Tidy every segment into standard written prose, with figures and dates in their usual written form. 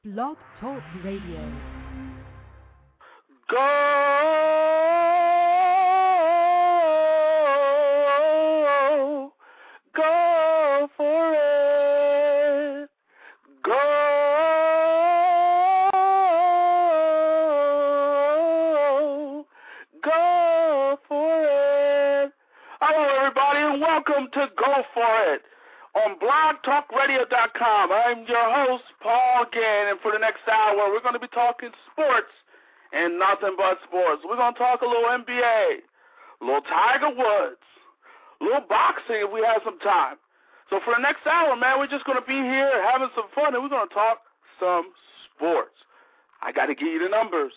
Blog Talk Radio. Go for it. Go for it. Hello, everybody, and welcome to Go For It on blogtalkradio.com. I'm your host, Paul Gann, and for the next hour, we're going to be talking sports and nothing but sports. We're going to talk a little NBA, a little Tiger Woods, a little boxing if we have some time. So for the next hour, man, we're just going to be here having some fun, and we're going to talk some sports. I got to give you the numbers.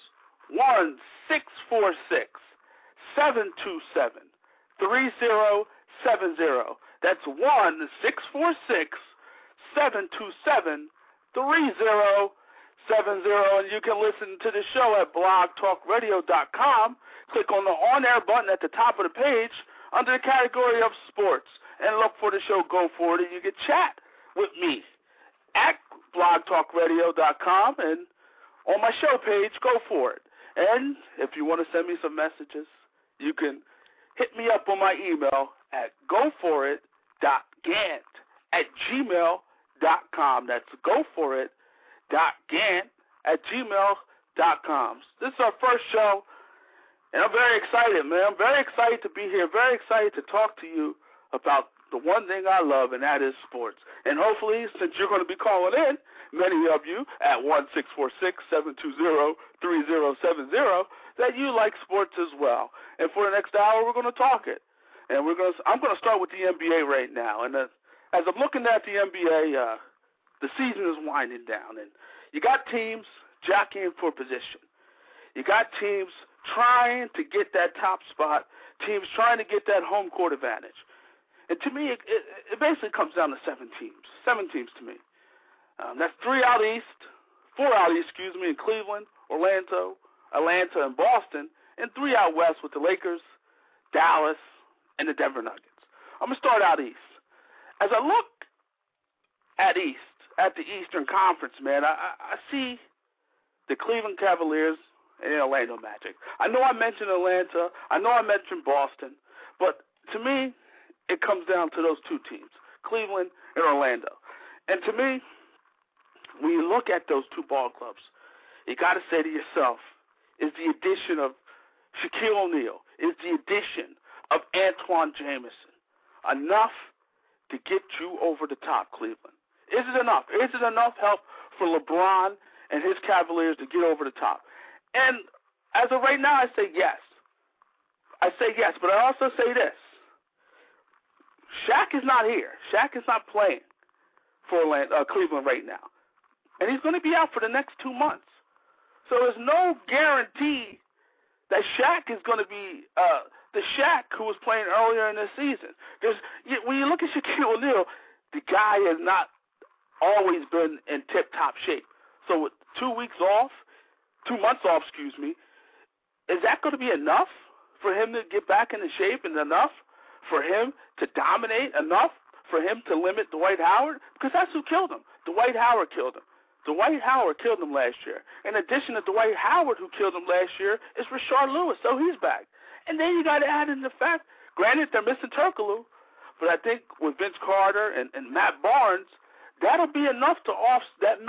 1-646-727-3070. That's 1-646-727-3070. And you can listen to the show at blogtalkradio.com. Click on the on-air button at the top of the page under the category of sports and look for the show Go For It. And you can chat with me at blogtalkradio.com and on my show page, Go For It. And if you want to send me some messages, you can hit me up on my email at goforit.gant@gmail.com. That's goforit.gant@gmail.com. This is our first show, and I'm very excited, man. I'm very excited to be here, very excited to talk to you about the one thing I love, and that is sports. And hopefully, since you're going to be calling in, many of you, at 1-646-720-3070, that you like sports as well. And for the next hour, we're going to talk it. And I'm going to start with the NBA right now. And as I'm looking at the NBA, the season is winding down. And you got teams jockeying for position. You got teams trying to get that top spot, teams trying to get that home court advantage. And to me, it basically comes down to 7 teams. 7 teams to me. That's 4 out east, in Cleveland, Orlando, Atlanta, and Boston, and 3 out west with the Lakers, Dallas, and the Denver Nuggets. I'm going to start out east. As I look at the Eastern Conference, man, I see the Cleveland Cavaliers and the Orlando Magic. I know I mentioned Atlanta. I know I mentioned Boston. But to me, it comes down to those 2 teams, Cleveland and Orlando. And to me, when you look at those 2 ball clubs, you got to say to yourself, is the addition of Shaquille O'Neal, is the addition of Antoine Jamison enough to get you over the top, Cleveland? Is it enough? Is it enough help for LeBron and his Cavaliers to get over the top? And as of right now, I say yes. But I also say this. Shaq is not here. Shaq is not playing for Cleveland right now. And he's going to be out for the next 2 months. So there's no guarantee that Shaq is going to be the Shaq who was playing earlier in the season. When you look at Shaquille O'Neal, the guy has not always been in tip-top shape. So with 2 months off, is that going to be enough for him to get back into shape and enough for him to dominate, enough for him to limit Dwight Howard? Because that's who killed him. Dwight Howard killed him. Dwight Howard killed him last year. In addition to Dwight Howard, who killed him last year, is Rashard Lewis, so he's back. And then you got to add in the fact, granted, they're missing Turkoglu, but I think with Vince Carter and Matt Barnes, that'll be enough to offset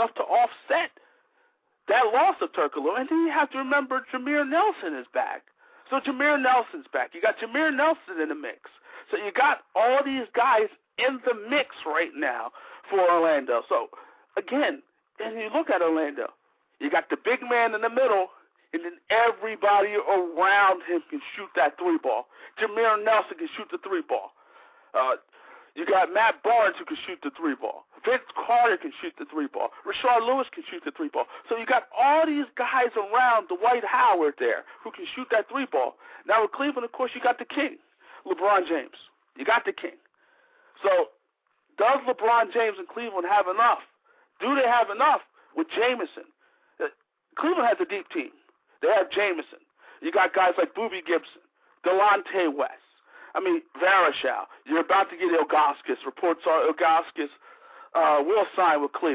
that loss of Turkoglu. And then you have to remember Jameer Nelson is back. So Jameer Nelson's back. You got Jameer Nelson in the mix. So you got all these guys in the mix right now for Orlando. So, again, and you look at Orlando, you got the big man in the middle, and then everybody around him can shoot that 3-ball. Jameer Nelson can shoot the 3-ball. You got Matt Barnes who can shoot the 3-ball. Vince Carter can shoot the 3-ball. Rashard Lewis can shoot the 3-ball. So you got all these guys around Dwight Howard there who can shoot that 3-ball. Now with Cleveland, of course, you got the king, LeBron James. You got the king. So does LeBron James and Cleveland have enough? Do they have enough with Jamison? Cleveland has a deep team. They have Jamison. You got guys like Boobie Gibson, Delonte West. Varishal. You're about to get Ilgauskas. Reports are Ilgauskas will sign with Cleveland.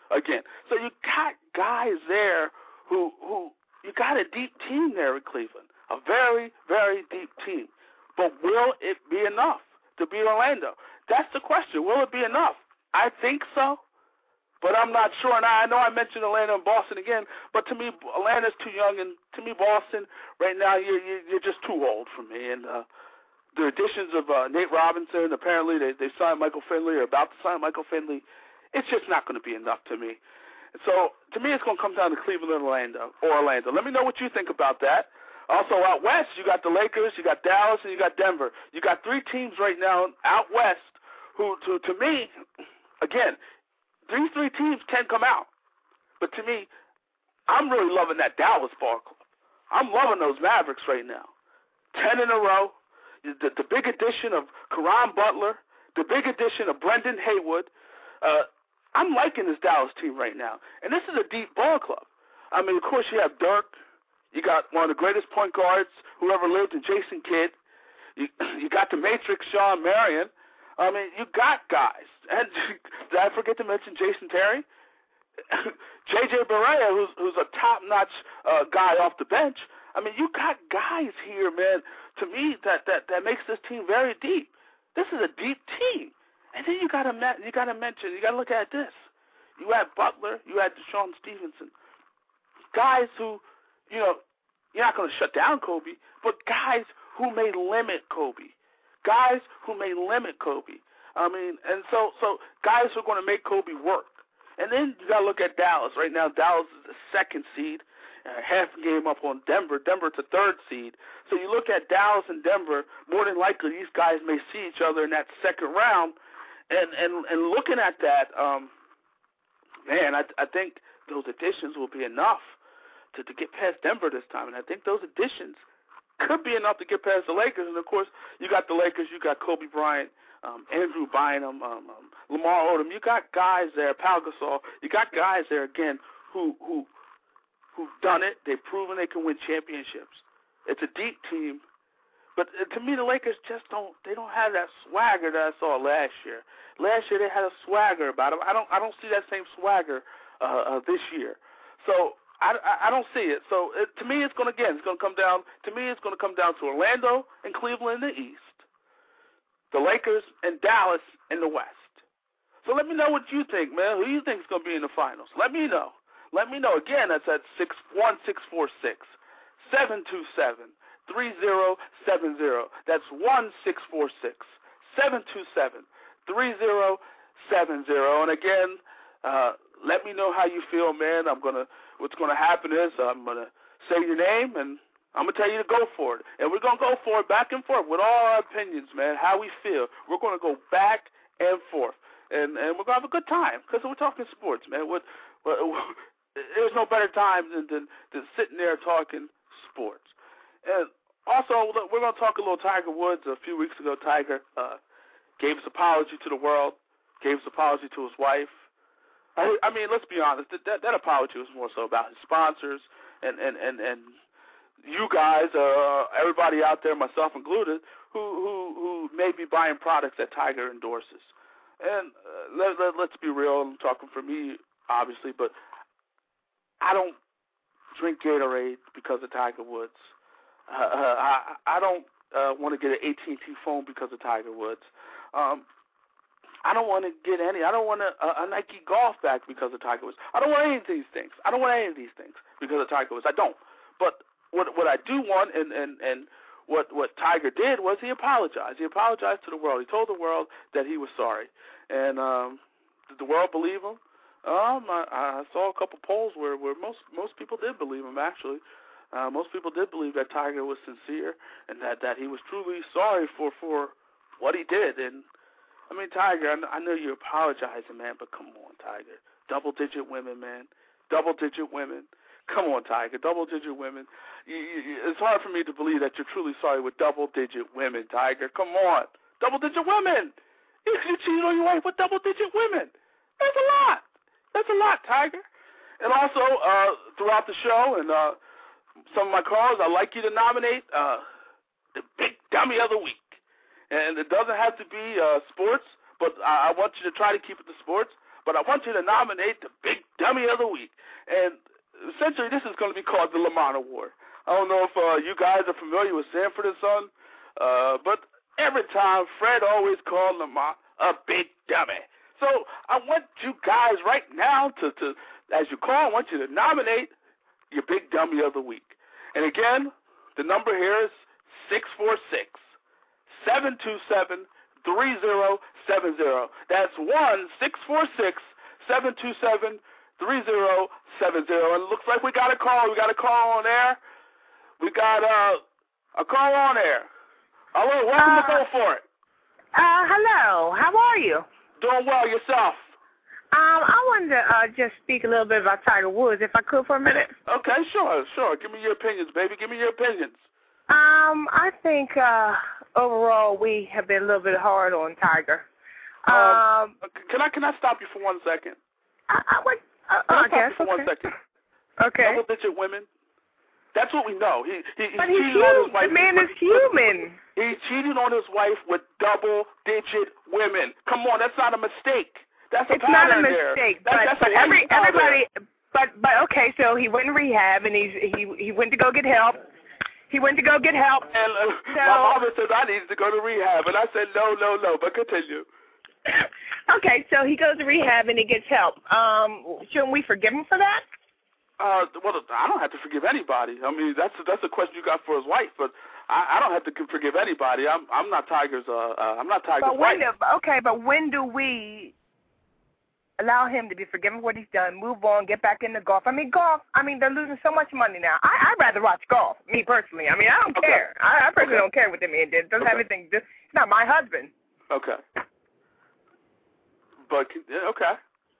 again. So you got guys there who you got a deep team there in Cleveland, a very, very deep team. But will it be enough to beat Orlando? That's the question. Will it be enough? I think so, but I'm not sure. And I know I mentioned Atlanta and Boston again, but to me, Atlanta's too young, and to me, Boston right now, you're just too old for me. And the additions of Nate Robinson, apparently they signed Michael Finley, or about to sign Michael Finley. It's just not going to be enough to me. So to me, it's going to come down to Cleveland and Orlando. Let me know what you think about that. Also, out west, you got the Lakers, you got Dallas, and you got Denver. You got three teams right now out west who, to me, again, these three teams can come out. But to me, I'm really loving that Dallas ball club. I'm loving those Mavericks right now. 10 in a row. The big addition of Caron Butler, the big addition of Brendan Haywood. I'm liking this Dallas team right now. And this is a deep ball club. I mean, of course, you have Dirk. You got one of the greatest point guards who ever lived in Jason Kidd. You got the Matrix, Sean Marion. I mean, you got guys. And did I forget to mention Jason Terry? J.J. Barea, who's a top-notch guy off the bench. I mean, you got guys here, man, to me, that makes this team very deep. This is a deep team. And then you got to mention, you got to look at this. You had Butler, you had Deshaun Stevenson. Guys who, you know, you're not going to shut down Kobe, but guys who may limit Kobe. Guys who may limit Kobe. I mean, and so guys who are going to make Kobe work. And then you got to look at Dallas. Right now, Dallas is the second seed, half a game up on Denver. Denver's the third seed. So you look at Dallas and Denver, more than likely these guys may see each other in that second round. And looking at that, man, I think those additions will be enough to get past Denver this time. And I think those additions could be enough to get past the Lakers. And, of course, you got the Lakers, you got Kobe Bryant, Andrew Bynum, Lamar Odom. You got guys there, Pau Gasol. You got guys there, again, who've done it. They've proven they can win championships. It's a deep team. But to me, the Lakers just don't have that swagger that I saw last year. Last year they had a swagger about them. I don't see that same swagger this year. So I don't see it. So to me, it's going to come down. To me, it's going to come down to Orlando and Cleveland in the East, the Lakers and Dallas in the West. So let me know what you think, man. Who do you think is going to be in the finals? Let me know. Let me know. Again, that's at 646-727-3070. That's 1-646-727-3070. And again, let me know how you feel, man. What's gonna happen is I'm gonna say your name and I'm gonna tell you to go for it. And we're gonna go for it back and forth with all our opinions, man. How we feel. We're gonna go back and forth, and we're gonna have a good time because we're talking sports, man. There's no better time than sitting there talking sports. And also, we're going to talk a little Tiger Woods. A few weeks ago, Tiger gave his apology to the world, gave his apology to his wife. I mean, let's be honest. That apology was more so about his sponsors and you guys, everybody out there, myself included, who may be buying products that Tiger endorses. And let's be real. I'm talking for me, obviously, but I don't drink Gatorade because of Tiger Woods. I don't want to get an AT&T phone because of Tiger Woods. I don't want to get I don't want a Nike golf bag because of Tiger Woods. I don't want any of these things. Because of Tiger Woods. I don't. But what I do want, and what Tiger did was he apologized. He apologized to the world. He told the world that he was sorry. And did the world believe him? I saw a couple polls where most people did believe him, actually. Most people did believe that Tiger was sincere and that he was truly sorry for what he did. And, I mean, Tiger, I know you're apologizing, man, but come on, Tiger. Double-digit women, man. Double-digit women. Come on, Tiger. Double-digit women. It's hard for me to believe that you're truly sorry with double-digit women, Tiger. Come on. Double-digit women. You cheated on your wife with double-digit women. That's a lot. That's a lot, Tiger. And also, throughout the show and some of my callers, I'd like you to nominate the Big Dummy of the Week. And it doesn't have to be sports, but I want you to try to keep it to sports. but I want you to nominate the Big Dummy of the Week. And essentially, this is going to be called the Lamont Award. I don't know if you guys are familiar with Sanford and Son, but every time Fred always called Lamont a big dummy. So I want you guys right now to as you call, I want you to nominate your Big Dummy of the Week. And again, the number here is 646-727-3070. That's 1-646-727-3070. And it looks like we got a call. We got a call on air. We got a call on air. Hello, welcome to Go For It. Hello. How are you? Doing well. Yourself? I wanted to just speak a little bit about Tiger Woods, if I could, for a minute. Okay, sure. Give me your opinions, baby. Give me your opinions. I think overall we have been a little bit hard on Tiger. Can I stop you for 1 second? I guess. For 1 second. Okay. Double-digit women. That's what we know. He but he's human. The man is human. He cheated on his wife with double-digit women. Come on, that's not a mistake. That's a pattern there. It's not a mistake, but everybody. But okay, so he went in rehab and he went to go get help. And my mama said I needed to go to rehab, and I said no. But continue. Okay, so he goes to rehab and he gets help. Shouldn't we forgive him for that? Well, I don't have to forgive anybody. I mean, that's a question you got for his wife, but I don't have to forgive anybody. I'm not Tiger's. I'm not Tiger's wife. But when do we allow him to be forgiven for what he's done, move on, get back into golf? I mean, they're losing so much money now. I'd rather watch golf, me personally. I mean, I don't care. I personally don't care what the man did. It doesn't have anything to do. It's not my husband. Okay. But, okay.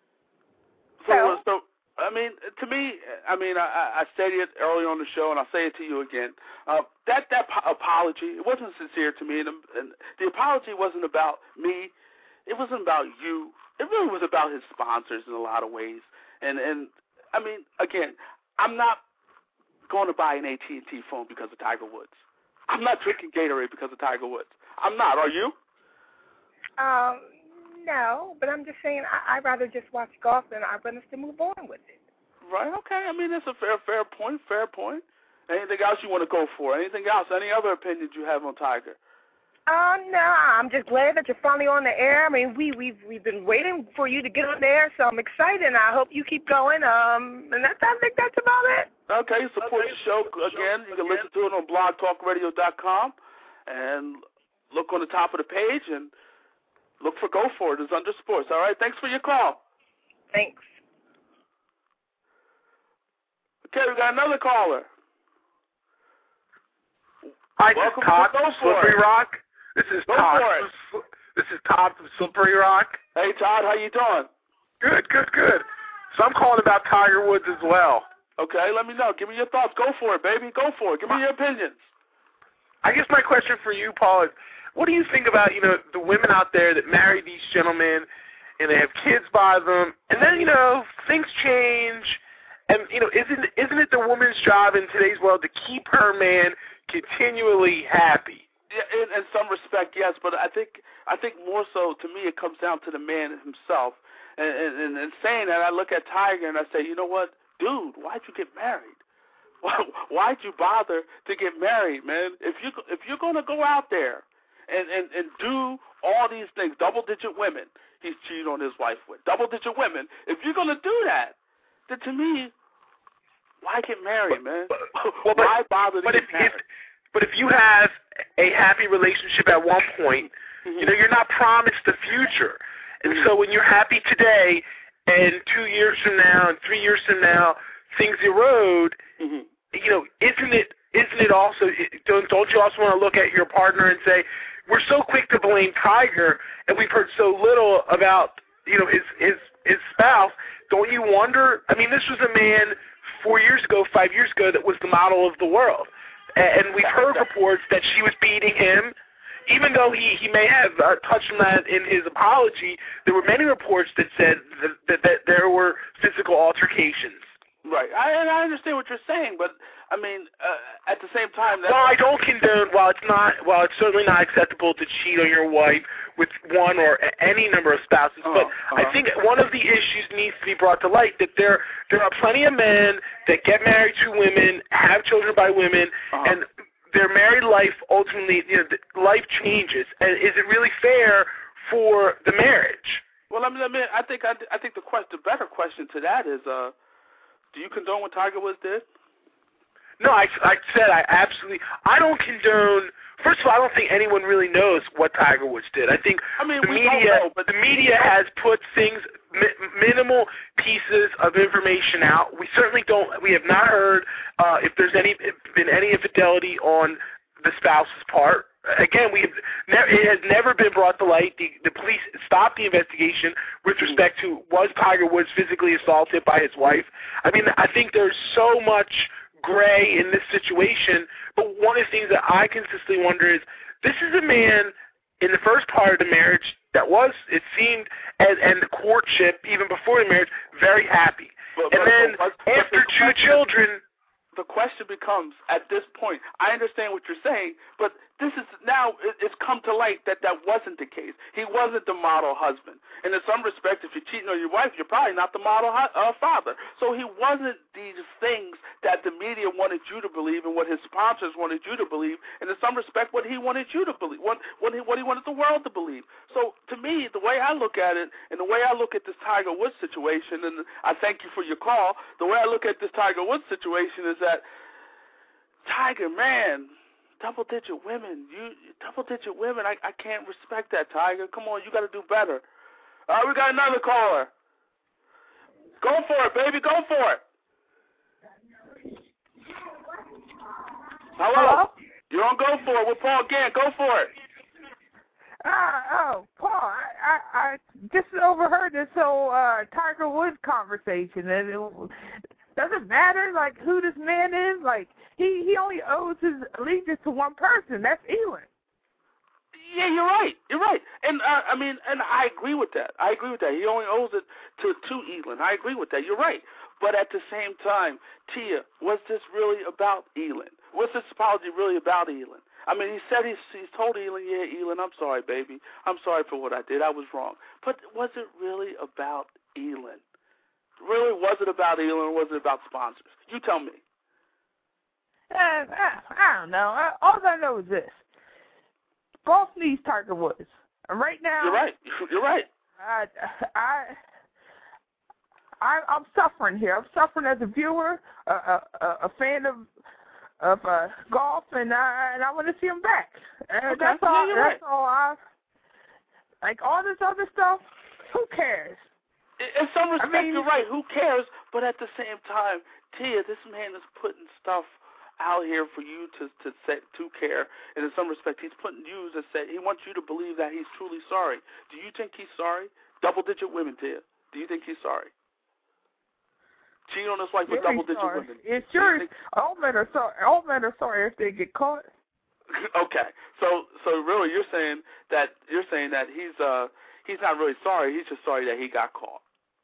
So I mean, to me, I stated it early on the show, and I'll say it to you again. That apology, it wasn't sincere to me, and the apology wasn't about me. It wasn't about you. It really was about his sponsors in a lot of ways. And I mean, again, I'm not going to buy an AT&T phone because of Tiger Woods. I'm not drinking Gatorade because of Tiger Woods. I'm not. Are you? No, but I'm just saying I'd rather just watch golf than I'd rather to move on with it. Right, okay. I mean, that's a fair point. Anything else you want to go for? Anything else? Any other opinions you have on Tiger? No, I'm just glad that you're finally on the air. I mean, we've been waiting for you to get on the air, so I'm excited, and I hope you keep going. And I think that's about it. Okay, support the show. Again, you can listen to it on blogtalkradio.com, and look on the top of the page, and look for Go For It. It's under sports. All right, thanks for your call. Thanks. Okay, we got another caller. Hi, this is Todd from Slippery Rock. This is Todd from Slippery Rock. Hey, Todd, how you doing? Good. So I'm calling about Tiger Woods as well. Okay, let me know. Give me your thoughts. Go for it, baby. Go for it. Give me your opinions. I guess my question for you, Paul, is what do you think about, the women out there that marry these gentlemen and they have kids by them, and then, things change, and, isn't it the woman's job in today's world to keep her man continually happy? Yeah, in some respect, yes, but I think more so, to me, it comes down to the man himself. And saying that, I look at Tiger and I say, you know what, dude, why'd you get married? Why'd you bother to get married, man? If you're gonna go out there and do all these things, double-digit women, he's cheated on his wife with double-digit women. If you're gonna do that, then to me, why get married, man? Why bother to get married? But if you have a happy relationship at one point, you're not promised the future. And so when you're happy today and 2 years from now and 3 years from now, things erode, isn't it also, don't you also want to look at your partner and say, we're so quick to blame Tiger and we've heard so little about, his spouse. Don't you wonder? I mean, this was a man 4 years ago, 5 years ago that was the model of the world. And we've heard reports that she was beating him. Even though he may have touched on that in his apology, there were many reports that said that there were physical altercations. Right. I understand what you're saying, but I mean, at the same time, well, I don't condone. While it's certainly not acceptable to cheat on your wife with one or any number of spouses, but I think one of the issues needs to be brought to light that there are plenty of men that get married to women, have children by women, and their married life ultimately, life changes. And is it really fair for the marriage? Well, I think the better question to that is, do you condone what Tiger Woods did? No, I said I don't condone. First of all, I don't think anyone really knows what Tiger Woods did. I think the media has put things, minimal pieces of information out. We certainly don't. We have not heard if there's been any infidelity on the spouse's part. Again, it has never been brought to light. The police stopped the investigation with respect to was Tiger Woods physically assaulted by his wife. I mean, I think there's so much gray in this situation, but one of the things that I consistently wonder is, this is a man in the first part of the marriage that was, it seemed, and the courtship, even before the marriage, very happy. And then after two children... The question becomes, at this point, I understand what you're saying, but this is now, it's come to light that wasn't the case. He wasn't the model husband. And in some respects, if you're cheating on your wife, you're probably not the model father. So he wasn't these things that the media wanted you to believe and what his sponsors wanted you to believe, and in some respect, what he wanted you to believe, what he wanted the world to believe. So to me, the way I look at it, and the way I look at this Tiger Woods situation, and I thank you for your call, the way I look at this Tiger Woods situation is that Tiger, man, double-digit women. I can't respect that, Tiger. Come on, you got to do better. All right, we got another caller. Go for it, baby. Go for it. Hello? You're on Go For It with Paul Gann. Go for it. Paul, I just overheard this whole Tiger Woods conversation, and it doesn't matter, like, who this man is. Like, he only owes his allegiance to one person. That's Elin. Yeah, you're right. And, and I agree with that. He only owes it to Elin. I agree with that. You're right. But at the same time, Tia, was this really about Elin? Was this apology really about Elin? I mean, he said he's told Elin, yeah, Elin, I'm sorry, baby. I'm sorry for what I did. I was wrong. But was it really about Elin? Really, was it about Elin or was it about sponsors? You tell me. I don't know. All I know is this. Golf needs Tiger Woods. And right now... You're right. I'm suffering here. I'm suffering as a viewer, a fan of golf, and I want to see him back. And okay. That's all. Yeah, that's all. Like all this other stuff. Who cares? In some respect, you're right. Who cares? But at the same time, Tia, this man is putting stuff out here for you to care. And in some respect, he's putting you to say he wants you to believe that he's truly sorry. Do you think he's sorry? Double-digit women, Tia. Do you think he's sorry? Cheating on his wife with double-digit women. It's sure. All men are sorry. All men are sorry if they get caught. Okay, so really, you're saying that he's not really sorry. He's just sorry that he got caught.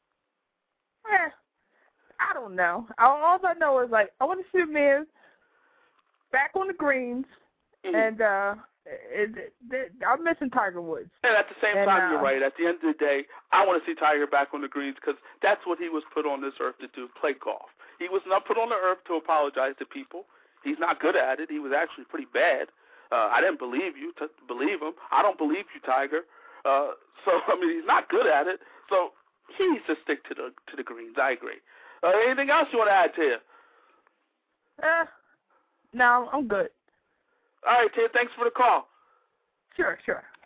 I don't know. All I know is, like, I want to see a man back on the greens, and I'm missing Tiger Woods. And at the same time, you're right. At the end of the day, I want to see Tiger back on the greens because that's what he was put on this earth to do, play golf. He was not put on the earth to apologize to people. He's not good at it. He was actually pretty bad. I didn't believe you to believe him. I don't believe you, Tiger. He's not good at it. So he needs to stick to the greens. I agree. Anything else you want to add, Tia? No, I'm good. All right, Tia, thanks for the call. Sure.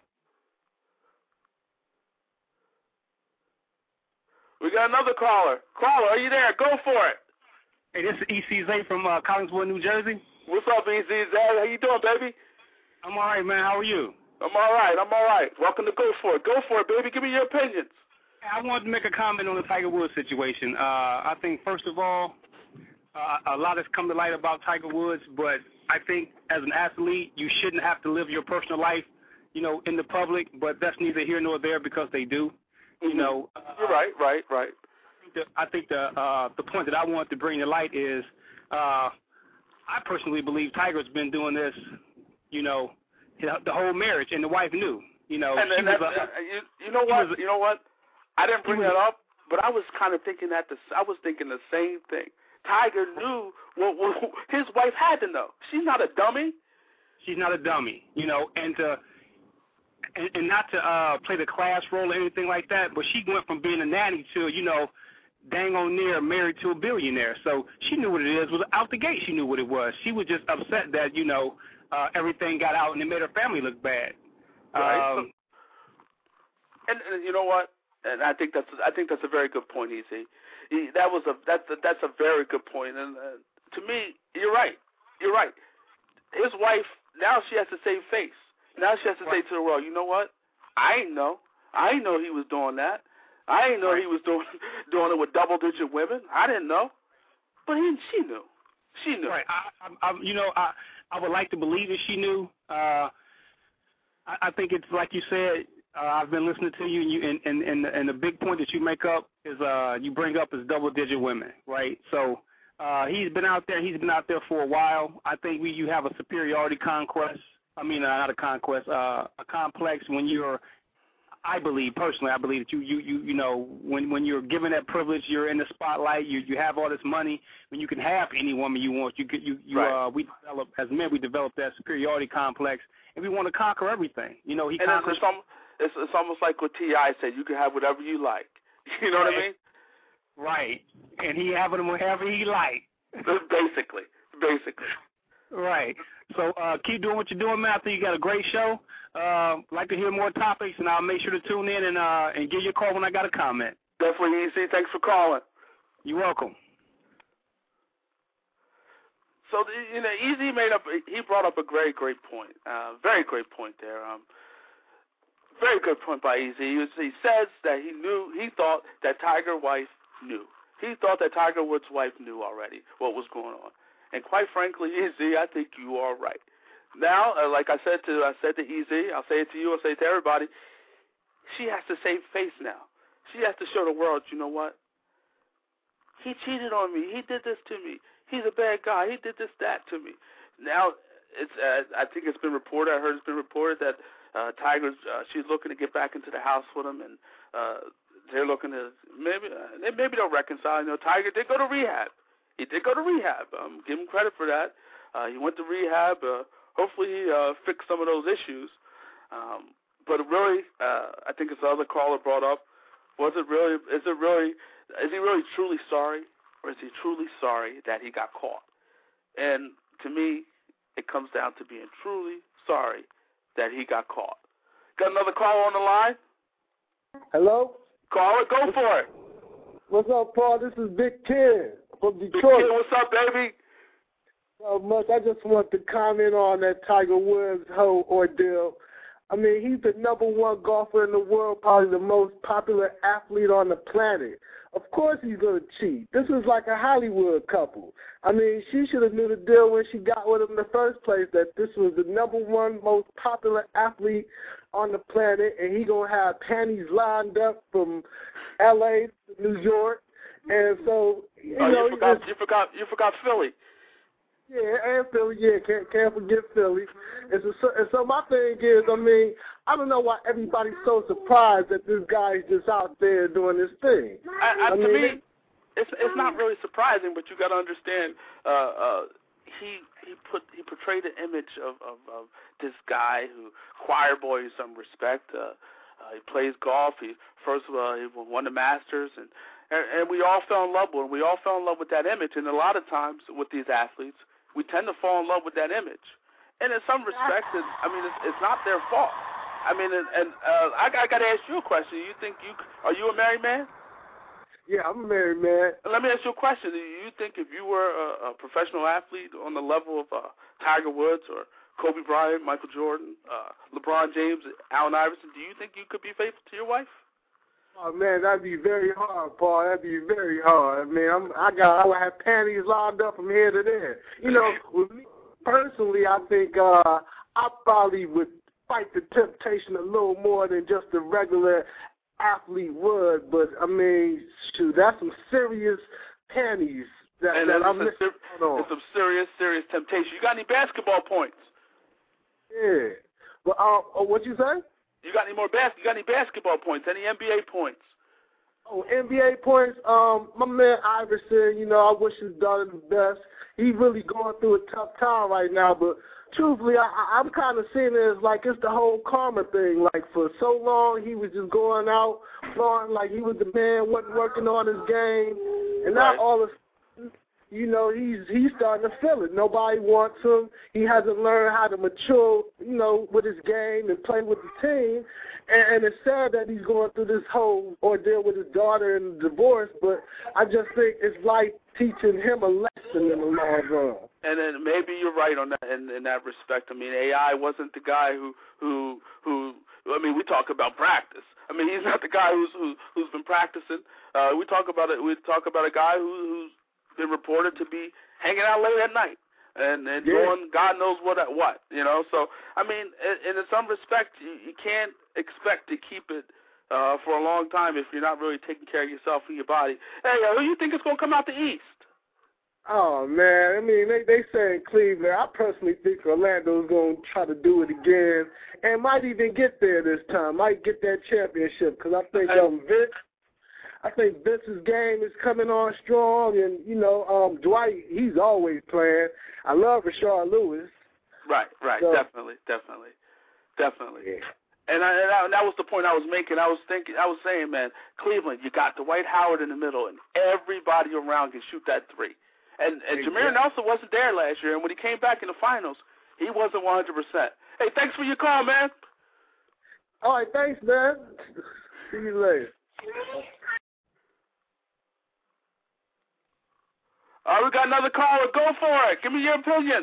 We got another caller. Caller, are you there? Go for it. Hey, this is ECZ from Collingswood, New Jersey. What's up, ECZ? How you doing, baby? I'm all right, man. How are you? I'm all right. Welcome to Go For It. Go for it, baby. Give me your opinions. I wanted to make a comment on the Tiger Woods situation. I think, first of all, a lot has come to light about Tiger Woods, but I think as an athlete, you shouldn't have to live your personal life, in the public, but that's neither here nor there because they do. Mm-hmm. You're right. I think the point that I want to bring to light is I personally believe Tiger's been doing this, you know, the whole marriage, and the wife knew. You know, and you know what? I didn't bring that up, but I was kind of thinking I was thinking the same thing. Tiger knew what his wife had to know. She's not a dummy. She's not a dummy, you know, and not to play the class role or anything like that, but she went from being a nanny to, you know, dang on near married to a billionaire. So she knew what it is. Out the gate, she knew what it was. She was just upset that, you know, everything got out and it made her family look bad. Right. And you know what? And I think that's a very good point, Easy. That's a very good point. And to me, you're right. You're right. His wife, now she has to save face. Now she has to say to the world, you know what? I ain't know he was doing that. I ain't know he was doing it with double-digit women. I didn't know. But she knew. She knew. Right. I would like to believe that she knew. I think it's like you said. I've been listening to you, and the big point that you make up is you bring up is double-digit women, right? So he's been out there. He's been out there for a while. I think you have a superiority conquest. I mean, not a conquest, a complex when you're. I believe personally, that you know when you're given that privilege, you're in the spotlight. You have all this money. When you can have any woman you want, right. We develop as men. We develop that superiority complex, and we want to conquer everything. You know, it's almost like what T.I. said. You can have whatever you like. You know what I mean? Right. And he having them wherever he like. Basically. Right. So keep doing what you're doing, man. I think you got a great show. Like to hear more topics, and I'll make sure to tune in and give you a call when I got a comment. Definitely, Easy. Thanks for calling. You're welcome. So, you know, Easy he brought up a very great point. Very great point there. Very good point by Easy. He says that he thought that Tiger's wife knew. He thought that Tiger Woods' wife knew already what was going on. And quite frankly, Easy, I think you are right. Now, like I said to Easy, I'll say it to you, I'll say it to everybody, she has to save face now. She has to show the world, you know what? He cheated on me. He did this to me. He's a bad guy. He did this, that to me. Now, I think it's been reported, I heard it's been reported that Tiger's, she's looking to get back into the house with him, and they're looking to, maybe they'll reconcile. You know, Tiger did go to rehab. He did go to rehab. Give him credit for that. He went to rehab. Hopefully he fixed some of those issues. But really, I think it's the other caller brought up, is he really truly sorry, or is he truly sorry that he got caught? And to me, it comes down to being truly sorry that he got caught. Got another caller on the line? Hello? Caller, go for it. What's up, Paul? This is Big Ken from Detroit. Big Ken, what's up, baby? So much. I just want to comment on that Tiger Woods whole ordeal. I mean, he's the #1 golfer in the world, probably the most popular athlete on the planet. Of course he's going to cheat. This is like a Hollywood couple. I mean, she should have knew the deal when she got with him in the first place, that this was the #1 most popular athlete on the planet, and he going to have panties lined up from L.A. to New York. And so, you forgot Philly. Yeah, and Philly, can't forget Philly. And so my thing is, I mean, I don't know why everybody's so surprised that this guy's just out there doing this thing. To me, it's not really surprising, but you got to understand, he portrayed an image of this guy who, choir boy in some respect. He plays golf. He won the Masters, and we all fell in love with him. We all fell in love with that image, and a lot of times with these athletes, we tend to fall in love with that image. And in some respects, it's not their fault. I mean, I got to ask you a question. Are you a married man? Yeah, I'm a married man. Let me ask you a question. Do you think if you were a professional athlete on the level of Tiger Woods or Kobe Bryant, Michael Jordan, LeBron James, Allen Iverson, do you think you could be faithful to your wife? Oh, man, that'd be very hard, Paul. That'd be very hard. I mean, I would have panties lined up from here to there. You know, with me personally, I think I probably would fight the temptation a little more than just a regular athlete would. But, I mean, shoot, that's some serious panties. in some serious temptation. You got any basketball points? Yeah. But what'd you say? You got any basketball points? Any NBA points? Oh, NBA points. My man Iverson, you know, I wish he's done his best. He's really going through a tough time right now, but truthfully, I'm kind of seeing it as like it's the whole karma thing. Like for so long, he was just going out, flaunting like he was the man, wasn't working on his game, and now all of a sudden, you know, he's starting to feel it. Nobody wants him. He hasn't learned how to mature, you know, with his game and play with the team. And it's sad that he's going through this whole ordeal with his daughter and the divorce, but I just think it's like teaching him a lesson in the long run. And then maybe you're right on that in that respect. I mean, AI wasn't the guy who I mean, we talk about practice. I mean, he's not the guy who's been practicing. We talk about a guy who's been reported to be hanging out late at night and doing God knows what, you know. So, I mean, in some respect, you can't expect to keep it for a long time if you're not really taking care of yourself and your body. Hey, who do you think is going to come out the East? Oh, man, I mean, they say in Cleveland. I personally think Orlando's going to try to do it again and might even get there this time, might get that championship because I think Vince's game is coming on strong, and, you know, Dwight, he's always playing. I love Rashard Lewis. Right, so, definitely. Yeah. And that was the point I was making. I was saying, man, Cleveland, you got Dwight Howard in the middle, and everybody around can shoot that three. And Jameer Nelson wasn't there last year, and when he came back in the finals, he wasn't 100%. Hey, thanks for your call, man. All right, thanks, man. See you later. All right, we got another caller. Go for it. Give me your opinions.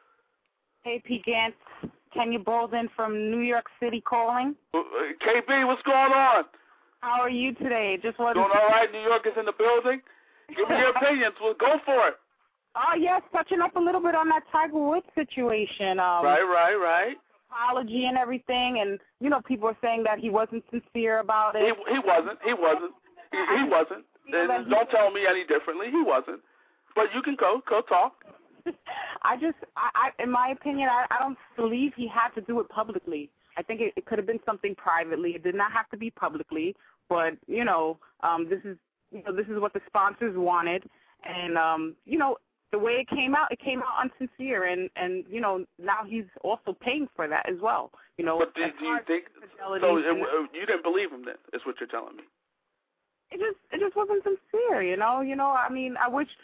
Hey, P. Gantz. Kenya Bolden from New York City calling. KB, what's going on? How are you today? Just wasn't doing all right. New York is in the building. Give me your opinions. Well, go for it. Oh, yes, touching up a little bit on that Tiger Woods situation. Right. Apology and everything, and, you know, people are saying that he wasn't sincere about it. He wasn't. He wasn't. And don't tell me any differently. He wasn't. But you can go talk. I in my opinion, I don't believe he had to do it publicly. I think it could have been something privately. It did not have to be publicly, but, you know, this is what the sponsors wanted, and, you know, the way it came out unsincere, and you know, now he's also paying for that as well. You know, but do you think so? You didn't believe him then? Is what you're telling me? It just wasn't sincere. You know. I mean,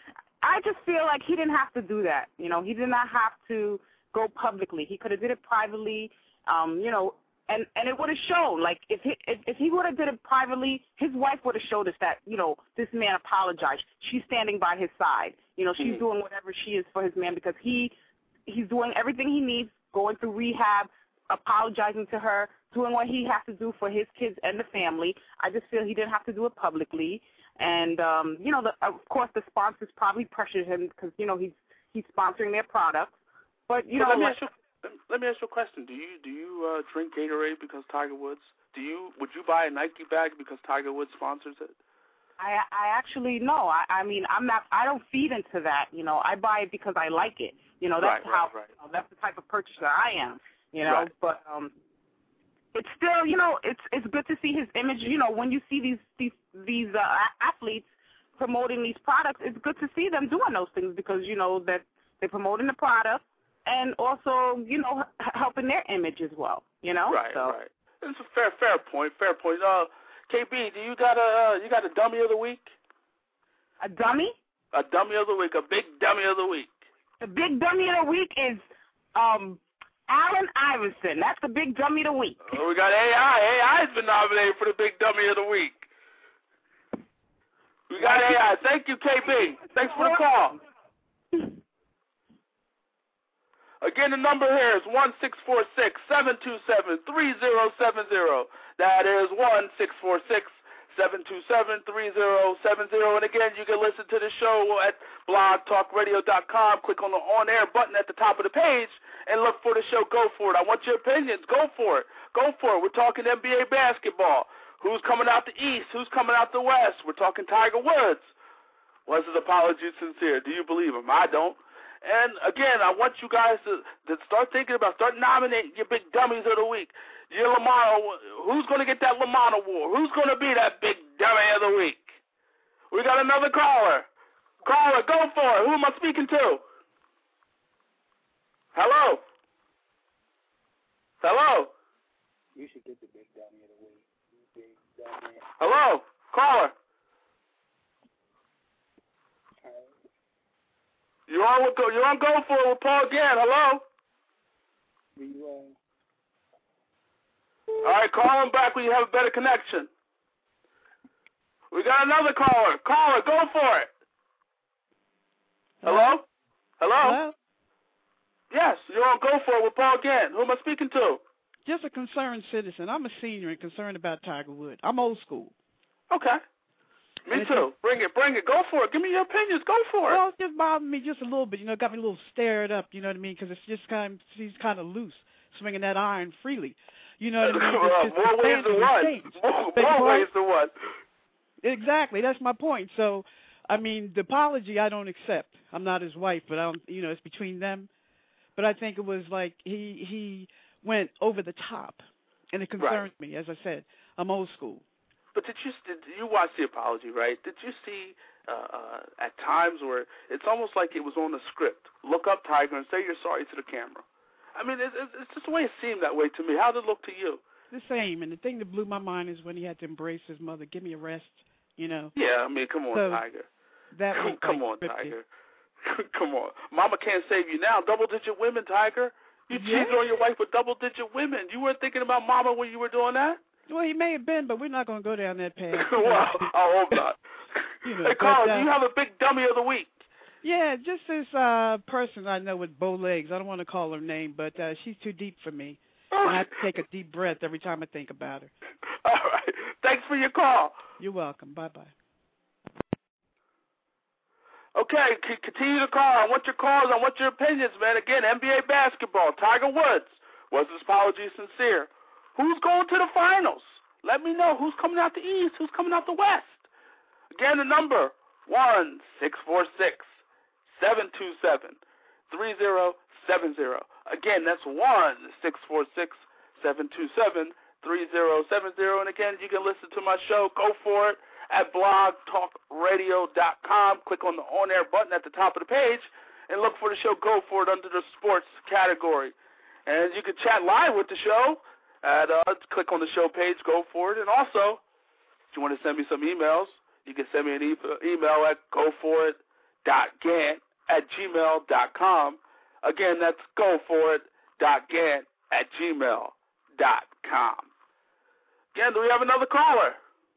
I just feel like he didn't have to do that. You know, he did not have to go publicly. He could have did it privately. You know, and it would have shown. Like if he would have did it privately, his wife would have showed us that, you know, this man apologized. She's standing by his side. You know, she's doing whatever she is for his man because he's doing everything he needs, going through rehab, apologizing to her, doing what he has to do for his kids and the family. I just feel he didn't have to do it publicly. And, you know, of course the sponsors probably pressured him because, you know, he's sponsoring their products. But, you know. Let me ask you a question. Do you drink Gatorade because Tiger Woods? Would you buy a Nike bag because Tiger Woods sponsors it? I actually no. I mean, I don't feed into that. You know, I buy it because I like it. You know, that's right. You know, that's the type of purchaser I am. You know, but it's still, you know, it's good to see his image. You know, when you see these athletes promoting these products, it's good to see them doing those things because, you know, that they're promoting the product and also, you know, helping their image as well. You know, right. It's a fair point. KB, do you got a dummy of the week? A dummy? A dummy of the week, a big dummy of the week. The big dummy of the week is Allen Iverson. That's the big dummy of the week. We got AI. AI's been nominated for the big dummy of the week. We got AI. Thank you, KB. Thanks for the call. Again, the number here is 1-646-727-3070. That is 1-646-727-3070. And again, you can listen to the show at blogtalkradio.com. Click on the on-air button at the top of the page and look for the show. Go for it. I want your opinions. Go for it. We're talking NBA basketball. Who's coming out the East? Who's coming out the West? We're talking Tiger Woods. Was his apology sincere? Do you believe him? I don't. And, again, I want you guys to start thinking about, start nominating your big dummies of the week. Your Lamar, who's going to get that Lamar award? Who's going to be that big dummy of the week? We got another caller. Caller, go for it. Who am I speaking to? Hello? Hello? You should get the big dummy of the week. Big dummy. Hello? Caller? You're on Go For It with Paul again. Hello? All right, call him back when you have a better connection. We got another caller. Caller, go for it. Hello? Hello? Hello? Yes, you're on Go For It with Paul again. Who am I speaking to? Just a concerned citizen. I'm a senior and concerned about Tiger Woods. I'm old school. Okay. Me too. Bring it. Go for it. Give me your opinions. Go for it. Well, it just bothered me just a little bit. Got me a little stirred up, you know what I mean? Because it's just he's kind of loose, swinging that iron freely. You know what I mean? More ways than one. More ways than one. Exactly. That's my point. So, I mean, the apology I don't accept. I'm not his wife, but it's between them. But I think it was like he went over the top, and it concerns me. As I said, I'm old school. But did you watch the apology, right? Did you see at times where it's almost like it was on the script? Look up, Tiger, and say you're sorry to the camera. I mean, it's just the way it seemed that way to me. How did it look to you? The same. And the thing that blew my mind is when he had to embrace his mother. Give me a rest, Yeah, I mean, come on, so Tiger. Come on, Tiger. Come on. Mama can't save you now. Double-digit women, Tiger. You cheated on your wife with double-digit women. You weren't thinking about Mama when you were doing that? Well, he may have been, but we're not going to go down that path. Well, I hope not. Hey, Carl, do you have a big dummy of the week? Yeah, just this person I know with bow legs. I don't want to call her name, but she's too deep for me. And I have to take a deep breath every time I think about her. All right. Thanks for your call. You're welcome. Bye-bye. Okay, continue to call. I want your calls. I want your opinions, man. Again, NBA basketball. Tiger Woods. Was his apology sincere? Who's going to the finals? Let me know. Who's coming out the East? Who's coming out the West? Again, the number, 1-646-727-3070. Again, that's 1-646-727-3070. And again, you can listen to my show, Go For It, at blogtalkradio.com. Click on the on-air button at the top of the page and look for the show Go For It under the sports category. And you can chat live with the show. Click on the show page, Go For It. And also, if you want to send me some emails, you can send me an email at goforit.gant@gmail.com. Again, that's goforit.gant@gmail.com. Again, do we have another caller?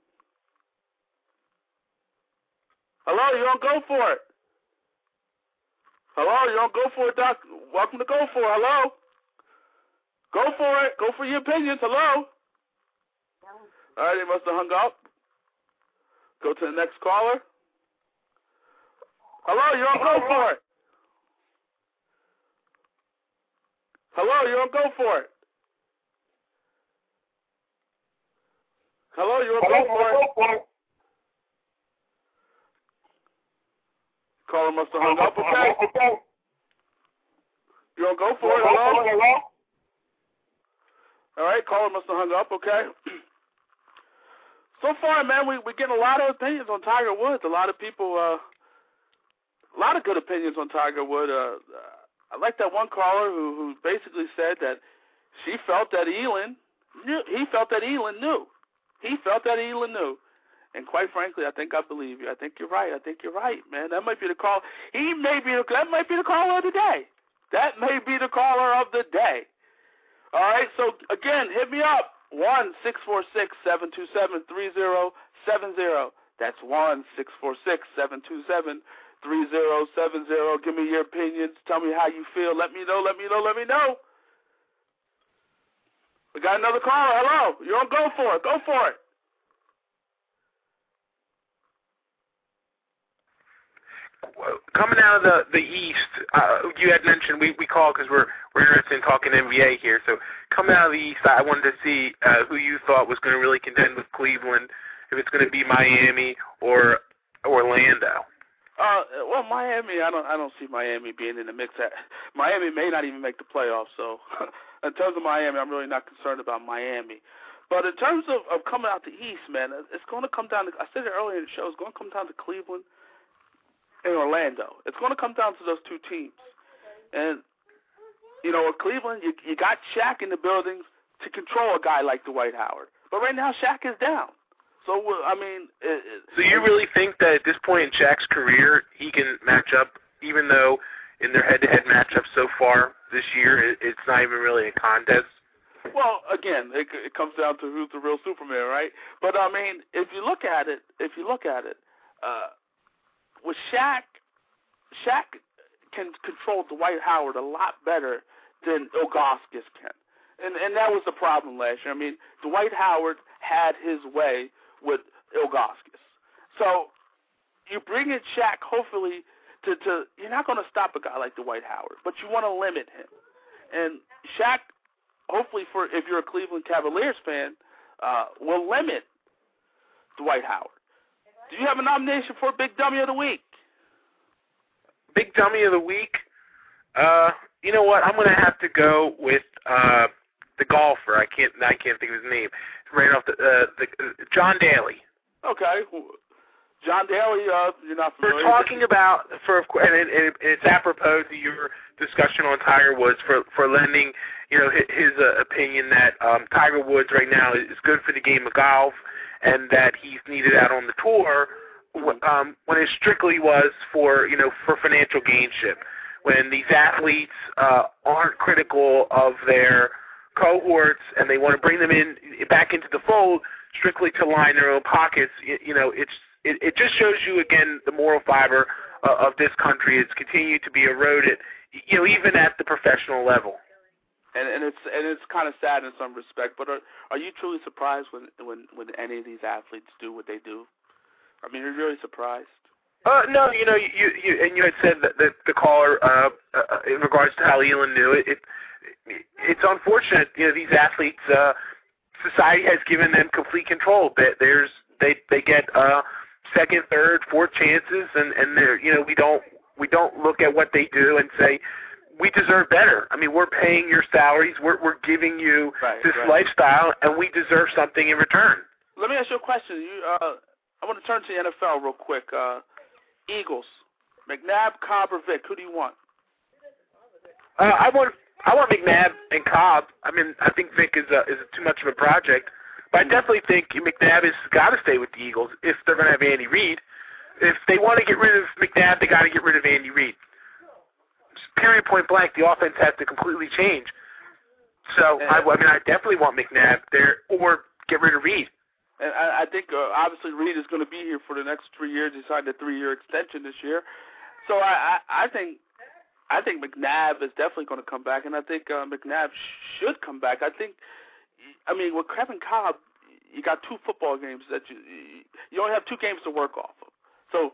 Hello, you're on Go For It. Hello, you're on Go For It. Welcome to Go For It. Hello. Go for it. Go for your opinions. Hello. All right, they must have hung up. Go to the next caller. Hello, you're on Go For It. Hello, you're on Go For It. Hello, you're on Go For It. Caller must have hung up. Okay. You're on Go For It. Hello. All right, caller must have hung up, okay. So far, man, we're getting a lot of opinions on Tiger Woods. A lot of people, a lot of good opinions on Tiger Woods. I like that one caller who basically said that she felt that Elin knew. He felt that Elin knew. And quite frankly, I think I believe you. I think you're right. Man. That might be the call. That might be the caller of the day. All right, so again, hit me up, 1-646-727-3070. That's 1-646-727-3070. Give me your opinions. Tell me how you feel. Let me know. We got another caller. Hello. You're on Go For It. Go for it. Coming out of the East, you had mentioned we call because we're interested in talking NBA here. So coming out of the East, I wanted to see who you thought was going to really contend with Cleveland, if it's going to be Miami or Orlando. Well, Miami, I don't see Miami being in the mix. Miami may not even make the playoffs. So, in terms of Miami, I'm really not concerned about Miami. But in terms of coming out the East, man, it's going to come down to. I said it earlier in the show. It's going to come down to Cleveland and Orlando. It's going to come down to those two teams. And with Cleveland, you got Shaq in the buildings to control a guy like Dwight Howard. But right now, Shaq is down. So, So you really think that at this point in Shaq's career, he can match up, even though in their head-to-head matchups so far this year, it's not even really a contest? Well, again, it comes down to who's the real Superman, right? But, if you look at it, with Shaq can control Dwight Howard a lot better than Ilgauskas can. And that was the problem last year. Dwight Howard had his way with Ilgauskas. So you bring in Shaq, hopefully, to you're not going to stop a guy like Dwight Howard, but you want to limit him. And Shaq, hopefully, if you're a Cleveland Cavaliers fan, will limit Dwight Howard. Do you have a nomination for Big Dummy of the Week? Big Dummy of the Week? You know what? I'm going to have to go with the golfer. I can't think of his name. Right off the John Daly. Okay, John Daly. You're not familiar. We're talking about and it's apropos to your discussion on Tiger Woods for lending his opinion that Tiger Woods right now is good for the game of golf and that he's needed out on the tour when it strictly was for financial gainship. When these athletes aren't critical of their cohorts and they want to bring them back into the fold strictly to line their own pockets, it just shows you again the moral fiber of this country. It's continued to be eroded, even at the professional level. And it's kind of sad in some respect. But are you truly surprised when any of these athletes do what they do? You're really surprised. No, you had said that the caller in regards to how Elin knew it. It's unfortunate, these athletes. Society has given them complete control. They get second, third, fourth chances, and they're we don't look at what they do and say we deserve better. We're paying your salaries, we're giving you this lifestyle, and we deserve something in return. Let me ask you a question. I want to turn to the NFL real quick. Eagles, McNabb, Cobb, or Vick? Who do you want? I want McNabb and Cobb. I think Vick is too much of a project, but I definitely think McNabb has got to stay with the Eagles if they're going to have Andy Reid. If they want to get rid of McNabb, they got to get rid of Andy Reid. Period, point blank. The offense has to completely change. So I definitely want McNabb there, or get rid of Reid. And I think, obviously, Reid is going to be here for the next 3 years. He signed a 3-year extension this year. So I think McNabb is definitely going to come back, and I think McNabb should come back. I think, with Kevin Cobb, you got 2 football games that you only have 2 games to work off of. So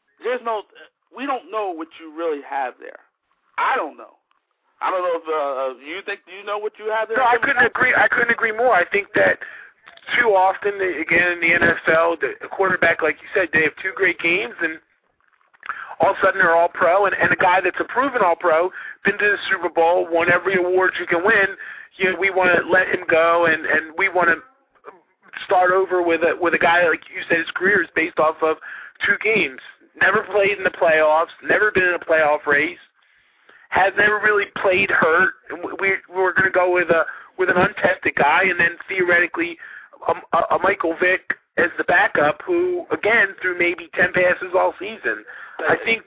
we don't know what you really have there. I don't know. I don't know if you know what you have there. No, I couldn't agree more. I think that too often, again, in the NFL, the quarterback, like you said, they have 2 great games, and all of a sudden they're all-pro, and a guy that's a proven all-pro, been to the Super Bowl, won every award you can win, we want to let him go, and we want to start over with a guy, like you said, his career is based off of 2 games. Never played in the playoffs, never been in a playoff race, has never really played hurt. We're going to go with an untested guy, and then theoretically a Michael Vick as the backup, who again threw maybe 10 passes all season. I think.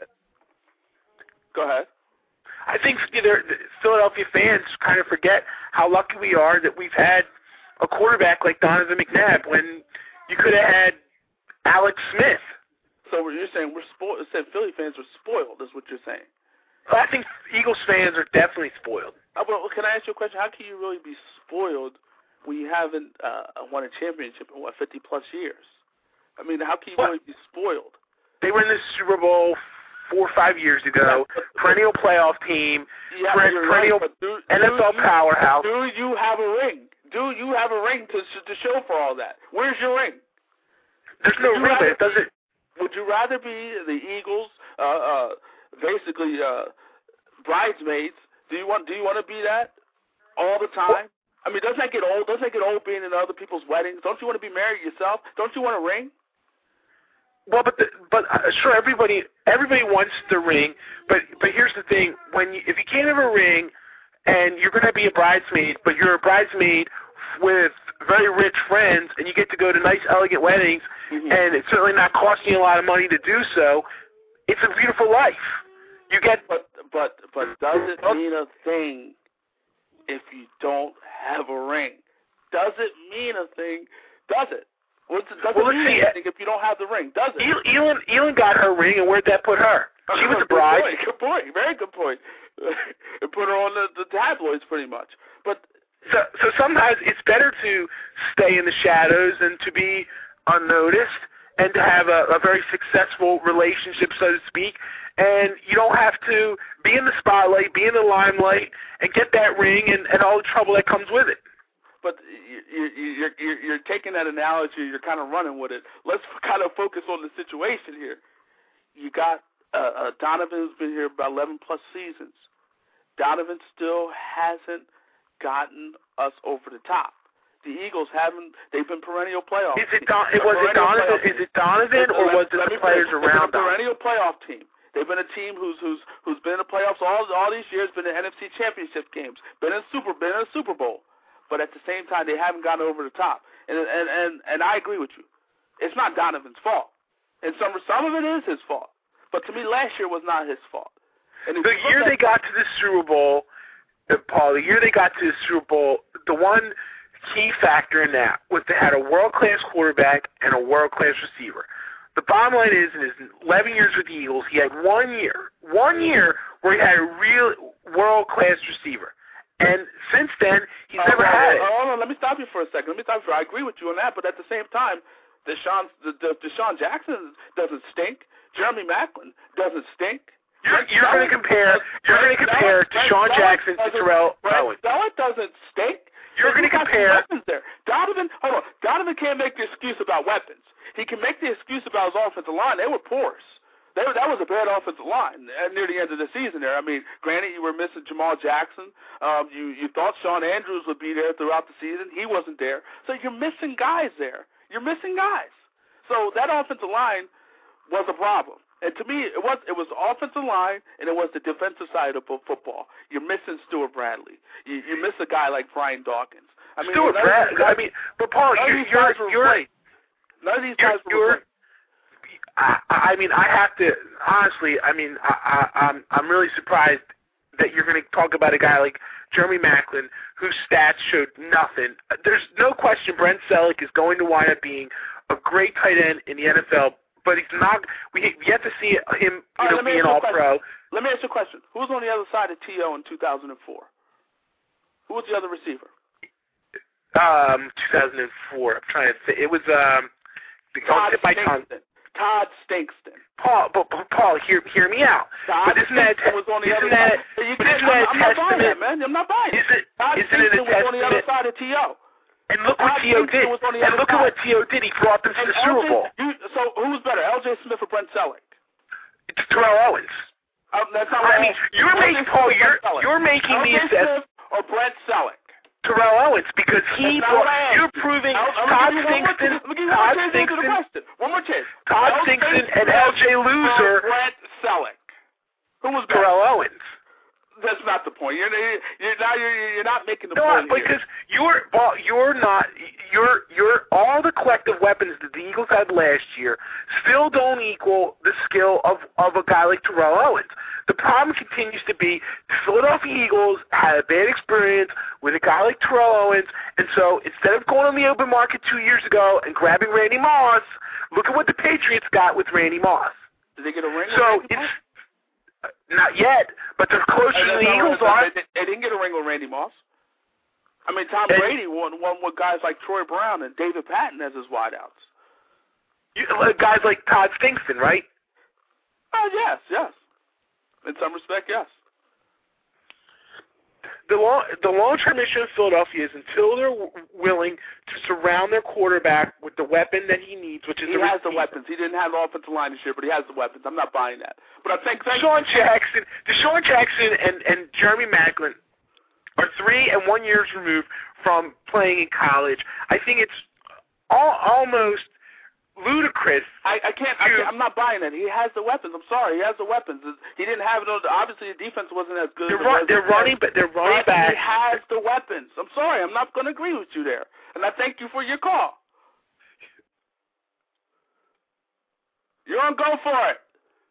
Go ahead. I think the Philadelphia fans kind of forget how lucky we are that we've had a quarterback like Donovan McNabb when you could have had Alex Smith. So what you're saying, we're spoiled? Said Philly fans are spoiled, is what you're saying. I think Eagles fans are definitely spoiled. Well, can I ask you a question? How can you really be spoiled when you haven't won a championship in, 50-plus years? How can you really be spoiled? They were in the Super Bowl 4 or 5 years ago, perennial playoff team, perennial NFL powerhouse. Do you have a ring? Do you have a ring to show for all that? Where's your ring? There's no ring, but it doesn't. Would you rather be the Eagles basically bridesmaids. Do you want to be that all the time? I mean, doesn't that get old? Doesn't it get old being in other people's weddings? Don't you want to be married yourself? Don't you want a ring? Well, but sure, everybody wants the ring, but here's the thing: if you can't have a ring, and you're going to be a bridesmaid, but you're a bridesmaid with very rich friends, and you get to go to nice, elegant weddings, and it's certainly not costing you a lot of money to do so. It's a beautiful life. You get, but does it mean a thing if you don't have a ring? Does it mean a thing? Does it? Does it mean anything if you don't have the ring? Does it? Elin got her ring, and where'd that put her? She was a bride. Good point. Very good point. It put her on the tabloids pretty much. But so sometimes it's better to stay in the shadows and to be unnoticed and to have a very successful relationship, so to speak. And you don't have to be in the spotlight, be in the limelight, and get that ring and all the trouble that comes with it. But you're taking that analogy, you're kind of running with it. Let's kind of focus on the situation here. You got Donovan who's been here about 11-plus seasons. Donovan still hasn't gotten us over the top. The Eagles haven't. They've been perennial playoff. Was it Donovan, or was it the players around them? A perennial playoff team. They've been a team who's been in the playoffs all these years, been in NFC Championship games, been in a Super Bowl. But at the same time, they haven't gotten over the top. And I agree with you. It's not Donovan's fault. And some of it is his fault. But to me, last year was not his fault. And the year they got to the Super Bowl, Paul, the one key factor in that was they had a world-class quarterback and a world-class receiver. The bottom line is, in his 11 years with the Eagles, he had 1 year where he had a real world-class receiver. And since then, he's never had it. Hold on, let me stop you for a second. I agree with you on that, but at the same time, Deshaun Jackson doesn't stink. Jeremy Maclin doesn't stink. You're going to compare Deshaun Jackson to Terrell Owens. That doesn't stink. You're going to compare. There. Donovan can't make the excuse about weapons. He can make the excuse about his offensive line. They were porous. That was a bad offensive line near the end of the season there. I mean, granted, you were missing Jamal Jackson. You thought Shawn Andrews would be there throughout the season. He wasn't there. So you're missing guys there. You're missing guys. So that offensive line was a problem. And to me, it was the offensive line and it was the defensive side of football. You're missing Stuart Bradley. You miss a guy like Brian Dawkins. I mean, Stuart Bradley. But Paul, none of these guys were great. I mean, I have to honestly. I mean, I'm really surprised that you're going to talk about a guy like Jeremy Maclin, whose stats showed nothing. There's no question Brent Selleck is going to wind up being a great tight end in the NFL, but he's not. We yet to see him, be an All-Pro. Let me ask you a question. Who was on the other side of T.O. in 2004? Who was the other receiver? 2004. I'm trying to think. It was Todd Stinkston. Paul, hear me out. Todd Stinkston was on the other side. I'm not buying that, man. I'm not buying it. Todd Stinkston was on the other side of T.O. And look what T.O. did. And look at what T.O. did. He brought them to the Super Bowl. So who's better, L.J. Smith or Brent Selleck? It's Terrell Owens. That's not what I mean. You're making these Smith or Brent Selleck. Terrell Owens, because you're proving Todd Stinkston and L.J. Loser. Brent Selleck. Who was better? Terrell Owens. That's not the point. You're not making the point. No, because you're all the collective weapons that the Eagles had last year still don't equal the skill of a guy like Terrell Owens. The problem continues to be the Philadelphia Eagles had a bad experience with a guy like Terrell Owens, and so instead of going on the open market 2 years ago and grabbing Randy Moss, look at what the Patriots got with Randy Moss. Did they get a ring? So it's not yet, but they're closer than the Eagles are. They didn't get a ring with Randy Moss. I mean, Tom Brady won with guys like Troy Brown and David Patton as his wideouts. Guys like Todd Stinkston, right? Yes. In some respect, yes. the long-term issue in Philadelphia is until they're willing to surround their quarterback with the weapon that he needs, which is he has the weapons. He didn't have the offensive line this year, but he has the weapons. I'm not buying that. But I think Deshaun Jackson and Jeremy Maclin are 3 and 1 years removed from playing in college. I think it's almost ludicrous. I'm not buying it. He has the weapons. I'm sorry. He has the weapons. He didn't have it. Obviously, the defense wasn't as good. They're running back. He has the weapons. I'm sorry. I'm not going to agree with you there. And I thank you for your call. You're on. Go for it.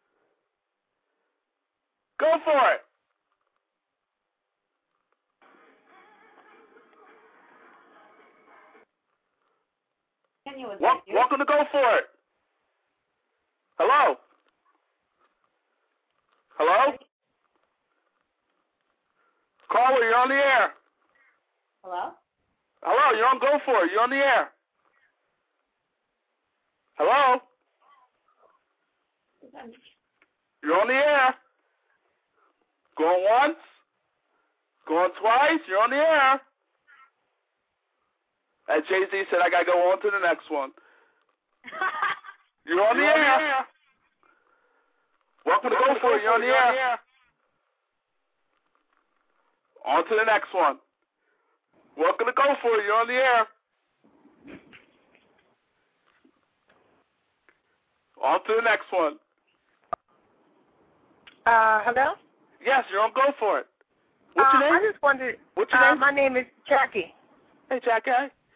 Go for it. Welcome to Go For It. Hello? Hello? Caller, you're on the air. Hello? Hello, you're on Go For It. You're on the air. Hello? You're on the air. Going once. Going twice. You're on the air. As Jay-Z said, I got to go on to the next one. You're on the air. Welcome to Go For It. You're on the air. On to the next one. Welcome to Go For It. You're on the air. On to the next one. Hello? Yes, you're on Go For It. What's your name? I just wondered. What's your name? My name is Jackie. Hey, Jackie.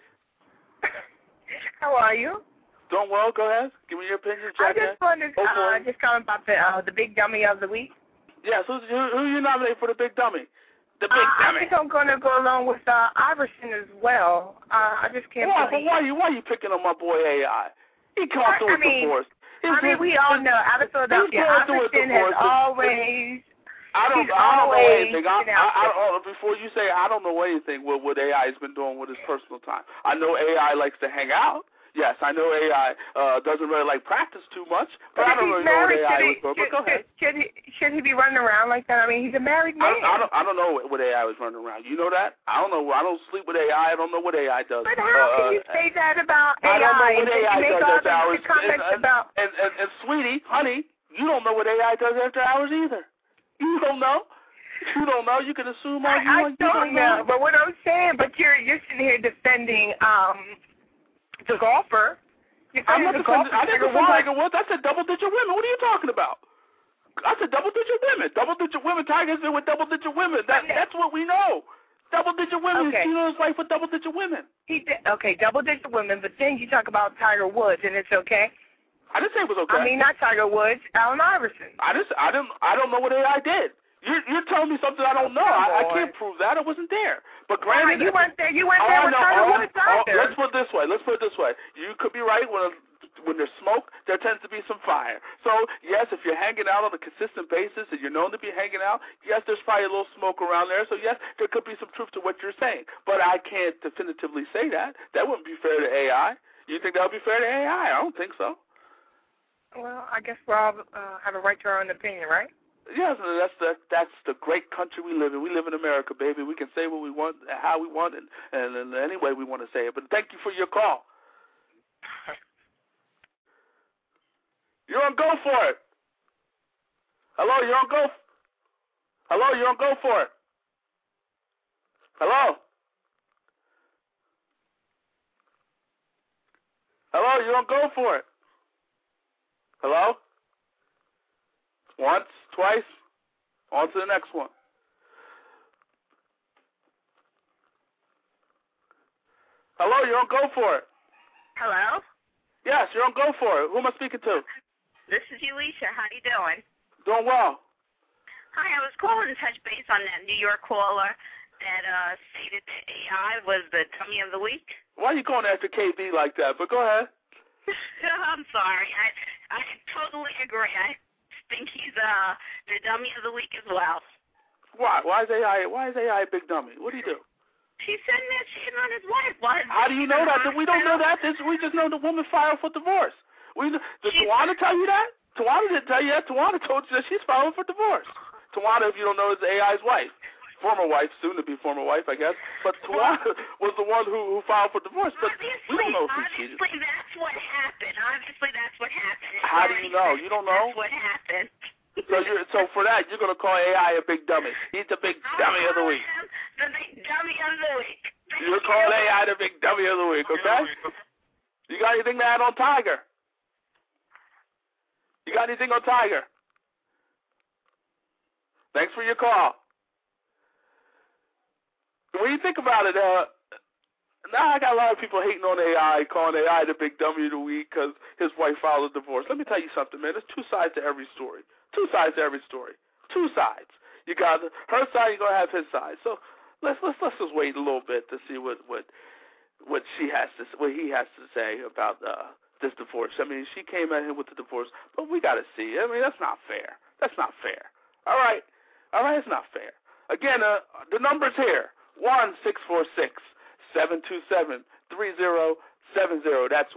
How are you? Doing well. Go ahead. Give me your opinion, Jackie. I just wondered, just calling about the big dummy of the week. Yes. Who you nominate for the big dummy? The big dummy. I think I'm going to go along with Iverson as well. I just can't believe. Why are you picking on my boy AI? He can't do it divorce. We all know out of Philadelphia, Iverson has always. I don't know anything. Before you say I don't know anything what AI has been doing with his personal time. I know AI likes to hang out. Yes, I know AI doesn't really like practice too much, but I don't really know what AI was doing. But go ahead. Should he be running around like that? I mean, he's a married man. I don't know what AI was running around. You know that? I don't know. I don't sleep with AI. I don't know what AI does. But how can you say that about AI? I don't know what AI does after hours. And sweetie, honey, you don't know what AI does after hours either. You don't know. You don't know. You can assume all you want. I don't know. But what I'm saying, you're sitting here defending the golfer. I'm not defending. I didn't defend Tiger Woods. I said double-digit women. What are you talking about? I said double-digit women. Double-digit women. Tiger's been with double-digit women. That's what we know. Double-digit women. Okay. He's his wife with double-digit women. Okay, double-digit women. But then you talk about Tiger Woods, and it's okay. I didn't say it was okay. I mean, not Tiger Woods, Allen Iverson. I don't know what AI did. You're telling me something I don't know. I can't prove that. I wasn't there. But granted, you weren't there. You weren't there with Tiger Woods either. Let's put it this way. You could be right. When there's smoke, there tends to be some fire. So yes, if you're hanging out on a consistent basis and you're known to be hanging out, yes, there's probably a little smoke around there. So yes, there could be some truth to what you're saying. But I can't definitively say that. That wouldn't be fair to AI. You think that would be fair to AI? I don't think so. Well, I guess we all have a right to our own opinion, right? Yes, that's the great country we live in. We live in America, baby. We can say what we want, how we want, and any way we want to say it. But thank you for your call. You're on Go For It. Hello, you're on Go. Hello, you're on Go For It. Hello. Hello, you're on Go For It. Hello? Once, twice, on to the next one. Hello, you're on Go For It. Hello? Yes, you're on Go For It. Who am I speaking to? This is Elisha. How you doing? Doing well. Hi, I was calling to touch base on that New York caller that stated that AI was the dummy of the week. Why are you going after KB like that? But go ahead. I'm sorry. I totally agree. I think he's the dummy of the week as well. Why? Why is AI a big dummy? What do you do? He's sitting there cheating on his wife. Why? How do you know that? We don't know that. We just know the woman filed for divorce. Did Tawana tell you that? Tawana didn't tell you that. Tawana told you that she's filing for divorce. Tawana, if you don't know, is AI's wife. former wife, soon to be former wife, I guess. But Tawana was the one who filed for divorce. But we don't know if he cheated. Obviously, that's what happened. How do you know? You don't know? That's what happened. So for that, you're gonna call AI a big dummy. He's the big dummy of the week. The big dummy of the week. You're calling AI the big dummy of the week, okay? You got anything to add on Tiger? You got anything on Tiger? Thanks for your call. When you think about it, now I got a lot of people hating on AI, calling AI the big dummy of the week because his wife filed a divorce. Let me tell you something, man. There's two sides to every story. Two sides to every story. Two sides. You got her side, you're gonna have his side. So let's just wait a little bit to see what he has to say about this divorce. I mean, she came at him with the divorce, but we got to see. I mean, that's not fair. That's not fair. All right, it's not fair. Again, the number's here: 1-646-727-3070. That's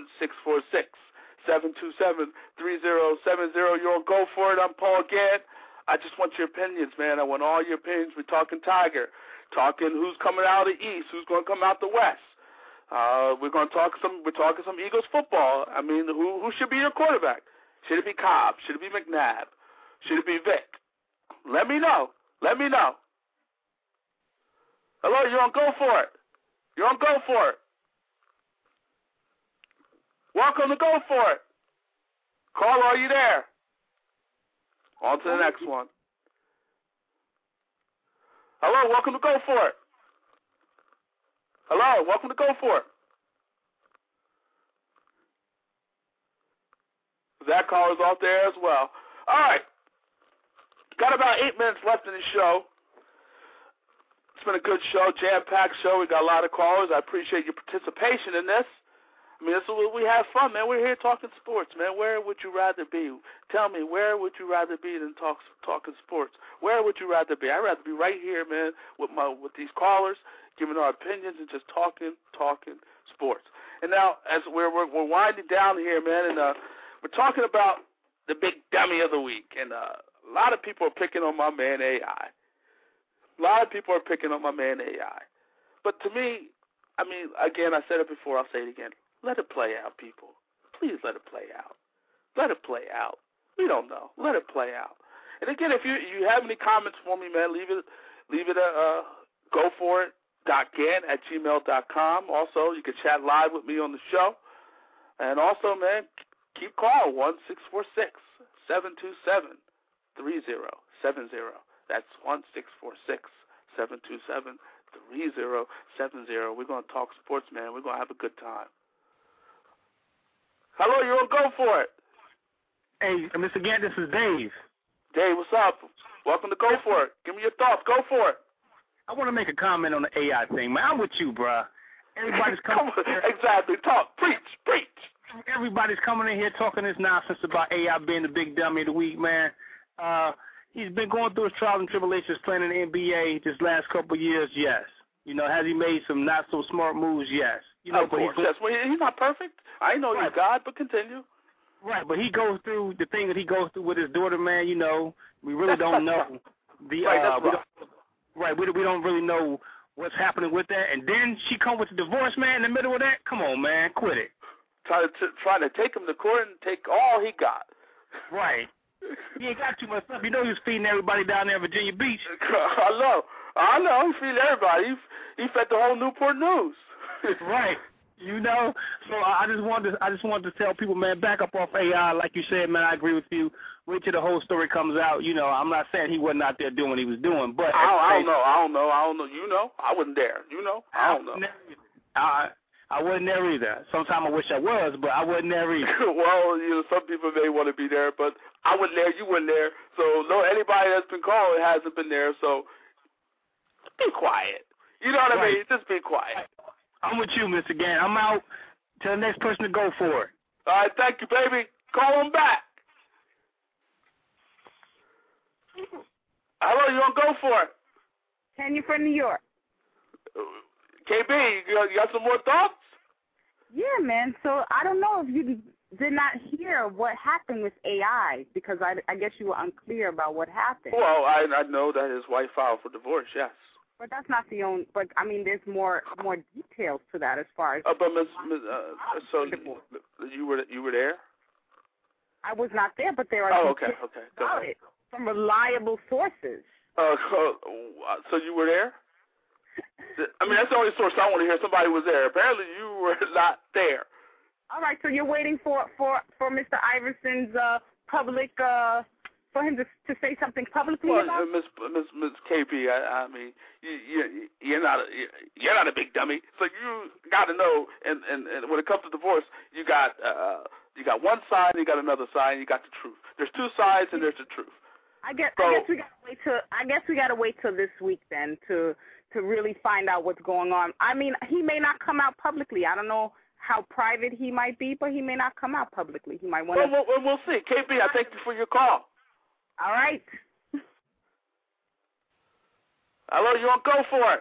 1-646-727-3070. You're on Go For It. I'm Paul Gann. I just want your opinions, man. I want all your opinions. We're talking Tiger, talking who's coming out of the East, who's going to come out the West. We're talking some Eagles football. I mean, who should be your quarterback? Should it be Cobb? Should it be McNabb? Should it be Vic? Let me know. Hello, you're on Go For It. You're on Go For It. Welcome to Go For It. Caller, are you there? On to the next one. Hello, welcome to Go For It. Hello, welcome to Go For It. That caller's off there as well. All right. Got about 8 minutes left in the show. It's been a good show, jam-packed show. We got a lot of callers. I appreciate your participation in this. I mean, we have fun, man. We're here talking sports, man. Where would you rather be? Tell me, where would you rather be than talking sports? Where would you rather be? I'd rather be right here, man, with these callers, giving our opinions and just talking sports. And now, as we're winding down here, man, and we're talking about the big dummy of the week. And a lot of people are picking on my man AI. But to me, I mean, again, I said it before, I'll say it again. Let it play out, people. Please let it play out. We don't know. Let it play out. And again, if you have any comments for me, man, leave it at goforit.gann@gmail.com. Also, you can chat live with me on the show. And also, man, keep calling 1-646-727-3070. That's 1-646-727-3070. We're going to talk sports, man. We're going to have a good time. Hello, you're on Go For It. Hey, Mr. Gann, this is Dave. Dave, what's up? Welcome to Go For It. Give me your thoughts. Go for it. I want to make a comment on the AI thing, man. I'm with you, bruh. Everybody's coming here. Exactly. Talk. Preach. Everybody's coming in here talking this nonsense about AI being the big dummy of the week, man. He's been going through his trials and tribulations playing in the NBA this last couple of years, yes. You know, has he made some not so smart moves? Yes. You know, of course, yes. Well, he's not perfect. I know he's God, but continue. Right, but he goes through the thing that he goes through with his daughter, man. You know, we really don't know the we don't really know what's happening with that. And then she come with the divorce, man, in the middle of that. Come on, man, quit it. Trying to take him to court and take all he got. Right. He ain't got too much stuff. You know he was feeding everybody down there in Virginia Beach. I know. He feeding everybody. He fed the whole Newport News. Right. You know, so I just wanted to tell people, man, back up off AI, like you said, man. I agree with you. Wait till the whole story comes out. You know, I'm not saying he wasn't out there doing what he was doing, but I don't know. You know, I wasn't there. You know, I don't know. I wasn't there either. Sometimes I wish I was, but I wasn't there either. Well, you know, some people may want to be there, but I wasn't there. You weren't there. So anybody that's been called hasn't been there. So be quiet. You know what I mean? Just be quiet. I'm with you, Mr. Gann. I'm out. Tell the next person to go for it. All right, thank you, baby. Call him back. Hello, you want to go for it? Tanya from New York. KB, you got some more thoughts? Yeah, man. So I don't know if you did not hear what happened with AI because I guess you were unclear about what happened. Well, I know that his wife filed for divorce, yes. But that's not the only. But I mean, there's more details to that as far as. But so you were there? I was not there, but there are. Oh, okay. Go about ahead. It from reliable sources. So you were there? I mean, that's the only source I want to hear. Somebody was there. Apparently, you were not there. All right, so you're waiting for Mr. Iverson's public for him to say something publicly about? Miss KP, I mean, you're not a big dummy. So you got to know, and when it comes to divorce, you got one side, and you got another side, and you got the truth. There's two sides, and there's the truth. I guess we gotta wait till this week then to really find out what's going on. I mean, he may not come out publicly. I don't know how private he might be, but he may not come out publicly. He might want to. Well, we'll see. KP, I thank you for your call. All right. Hello, you want to Go For It?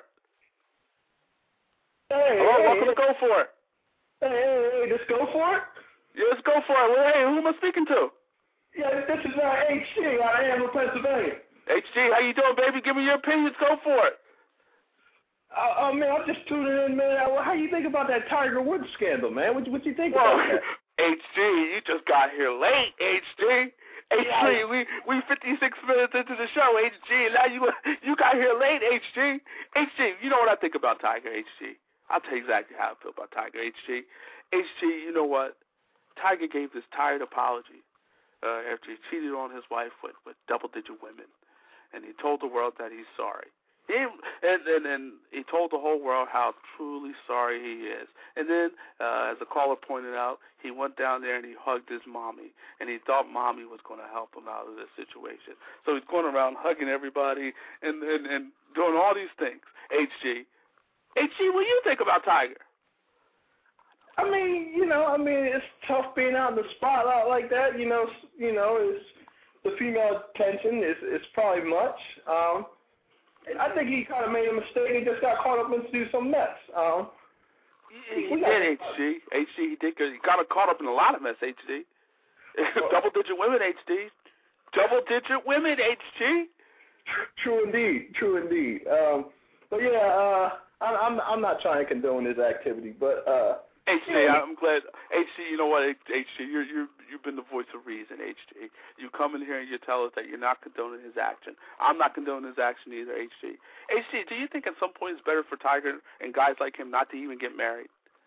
Hello, welcome to Go For It. Hey, just Go For It? Yeah, let's go for it. Well, hey, who am I speaking to? Yeah, this is HG out of Anvil, Pennsylvania. HG, how you doing, baby? Give me your opinions. Go for it. Man, I'm just tuning in, man. How you think about that Tiger Woods scandal, man? What you think about that? HG, you just got here late, HG. HG, we 56 minutes into the show, HG. Now you got here late, HG. HG, you know what I think about Tiger, HG? I'll tell you exactly how I feel about Tiger, HG. HG, you know what? Tiger gave this tired apology after he cheated on his wife with double-digit women, and he told the world that he's sorry. And he told the whole world how truly sorry he is. And then, as the caller pointed out, he went down there and he hugged his mommy, and he thought mommy was going to help him out of this situation. So he's going around hugging everybody and doing all these things. HG, what do you think about Tiger? I mean, it's tough being out in the spotlight like that. It's the female attention is probably much. I think he kind of made a mistake. He just got caught up into some mess. He did, HG. He did. He got caught up in a lot of mess, HG. Double-digit women, HG. Double-digit women, HG. True indeed. But yeah, I'm not trying to condone his activity, but HG, I'm glad. HG, you know what, HG, you've been the voice of reason, HG. You come in here and you tell us that you're not condoning his action. I'm not condoning his action either, HG. HG, do you think at some point it's better for Tiger and guys like him not to even get married?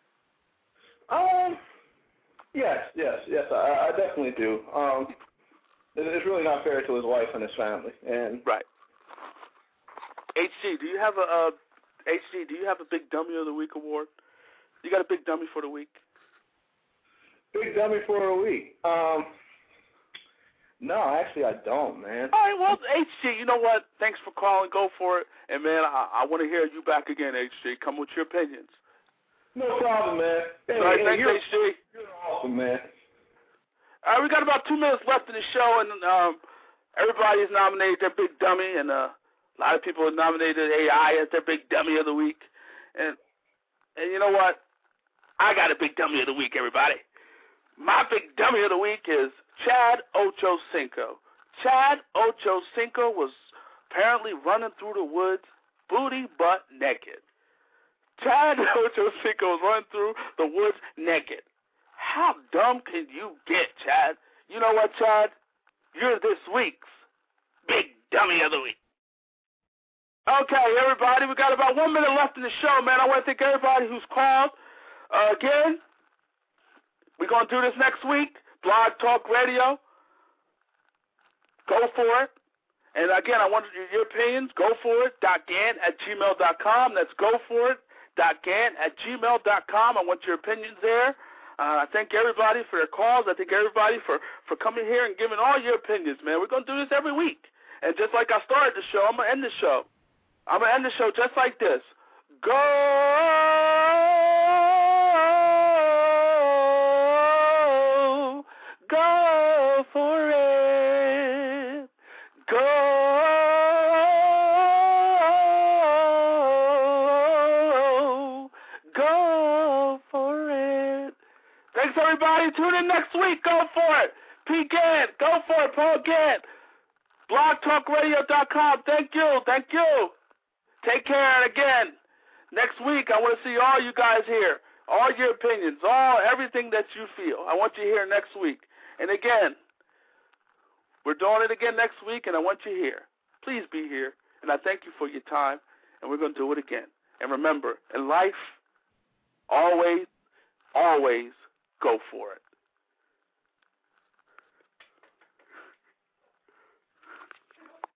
Yes, I definitely do. It's really not fair to his wife and his family. And right. HG, do you have a Big Dummy of the Week award? You got a big dummy for the week? Big dummy for the week? No, actually I don't, man. All right, well, HG, you know what? Thanks for calling. Go for it. And, man, I want to hear you back again, HG. Come with your opinions. No problem, man. All right, thanks, HG. You're awesome, man. All right, we got about 2 minutes left in the show, and everybody's nominated their big dummy, and a lot of people have nominated AI as their big dummy of the week. And you know what? I got a big dummy of the week, everybody. My big dummy of the week is Chad Ochocinco. Chad Ochocinco was apparently running through the woods, booty butt naked. Chad Ochocinco was running through the woods naked. How dumb can you get, Chad? You know what, Chad? You're this week's big dummy of the week. Okay, everybody, we got about 1 minute left in the show, man. I want to thank everybody who's called. Again, we're going to do this next week. Blog Talk Radio. Go for it. And again, I want your opinions. GoForIt.gan@gmail.com. That's GoForIt.gan@gmail.com. I want your opinions there. I thank everybody for their calls. I thank everybody for coming here and giving all your opinions, man. We're going to do this every week. And just like I started the show, I'm going to end the show. I'm going to end the show just like this. Go for it. Go for it. Thanks, everybody. everybody. Tune in next week. Go for it. P. Gant. Go for it, Paul Gant. BlogTalkRadio.com. Thank you. Thank you. Take care. And again, next week I want to see all you guys here. All your opinions. Everything that you feel. I want you here next week. And again, we're doing it again next week, and I want you here. Please be here. And I thank you for your time, and we're going to do it again. And remember, in life, always, always go for it.